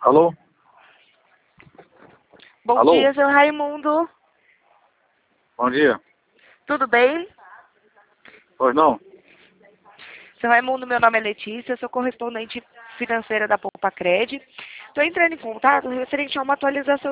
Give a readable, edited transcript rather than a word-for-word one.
Alô? Bom Alô? dia, seu Raimundo. Bom dia. Tudo bem? Pois não? Seu Raimundo, meu nome é Letícia, sou correspondente financeira da Poupa Cred. Estou entrando em contato referente a uma atualização